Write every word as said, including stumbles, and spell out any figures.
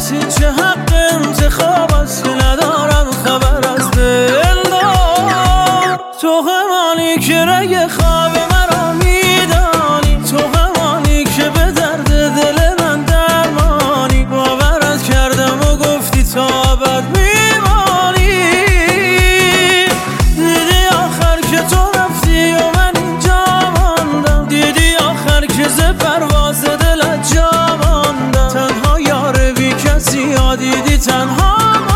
هیچ حق انتخاب است که ندارم خبر از دلدار. تو همانی که رگ خواب مرا میدانی، تو همانی که به درد دل من درمانی. باورت کردم و گفتی تا ابد میمانی. دیدی آخر که تو رفتی و من اینجا ماندم، دیدی آخر که ز پرواز دلت جا ماندم. تنها یار بی کسی ها دیدی تنها